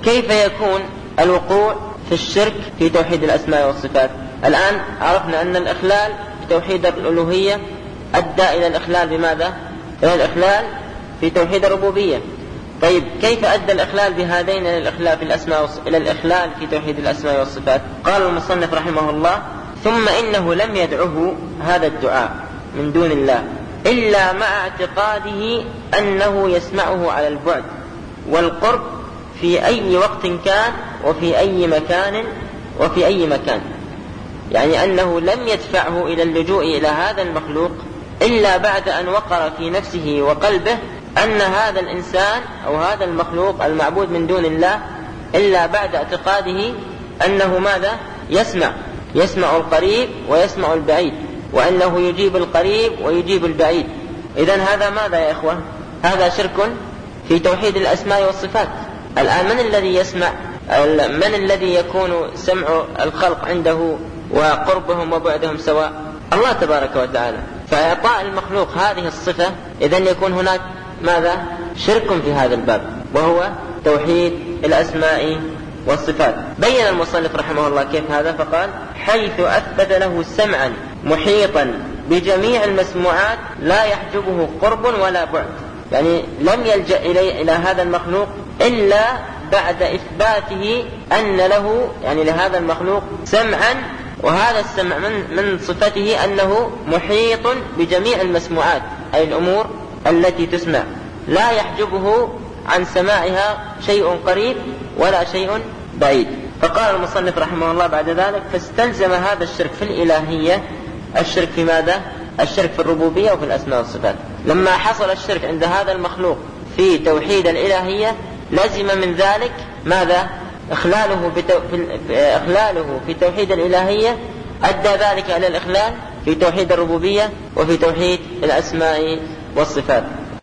كيف يكون الوقوع في الشرك في توحيد الأسماء والصفات؟ الآن عرفنا أن الإخلال في توحيد الألوهية أدى إلى الإخلال بماذا؟ إلى الإخلال في توحيد الربوبية. طيب كيف أدى الإخلال بهذين إلى الإخلال في توحيد الأسماء والصفات؟ قال المصنف رحمه الله: ثم إنه لم يدعه هذا الدعاء من دون الله إلا مع اعتقاده أنه يسمعه على البعد والقرب في أي وقت كان وفي أي مكان يعني أنه لم يدفعه إلى اللجوء إلى هذا المخلوق إلا بعد أن وقر في نفسه وقلبه أن هذا الإنسان أو هذا المخلوق المعبود من دون الله، إلا بعد اعتقاده أنه ماذا؟ يسمع القريب ويسمع البعيد، وأنه يجيب القريب ويجيب البعيد. إذن هذا ماذا يا إخوة؟ هذا شرك في توحيد الأسماء والصفات. الآن من الذي يسمع؟ من الذي يكون سمع الخلق عنده وقربهم وبعدهم سواء؟ الله تبارك وتعالى. فإعطاء المخلوق هذه الصفة إذن يكون هناك ماذا؟ شرك في هذا الباب، وهو توحيد الأسماء والصفات. بين المصنف رحمه الله كيف هذا، فقال: حيث أثبت له سمعا محيطا بجميع المسموعات لا يحجبه قرب ولا بعد، يعني لم يلجأ إلى هذا المخلوق إلا بعد إثباته أن له يعني لهذا المخلوق سمعا، وهذا السمع من صفته أنه محيط بجميع المسموعات، أي الأمور التي تسمع لا يحجبه عن سماعها شيء قريب ولا شيء بعيد. فقال المصنف رحمه الله بعد ذلك: فاستلزم هذا الشرك في الإلهية الشرك في ماذا؟ الشرك في الربوبية وفي الأسماء والصفات. لما حصل الشرك عند هذا المخلوق في توحيد الإلهية لزم من ذلك ماذا؟ إخلاله في توحيد الإلهية أدى ذلك إلى الإخلال في توحيد الربوبية وفي توحيد الأسماء والصفات.